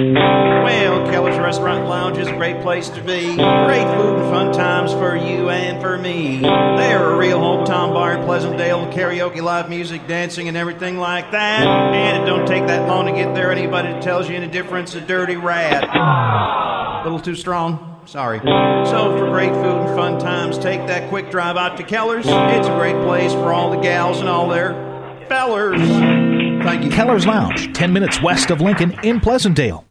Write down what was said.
Well, Keller's Restaurant and Lounge is a great place to be. Great food and fun times for you and for me. They're a real hometown bar in Pleasantdale, karaoke, live music, dancing, and everything like that. And it don't take that long to get there. Anybody that tells you any difference, a dirty rat. A little too strong? Sorry. So for great food and fun times, take that quick drive out to Keller's. It's a great place for all the gals and all their fellers. Thank you. Keller's Lounge, 10 minutes west of Lincoln in Pleasantdale.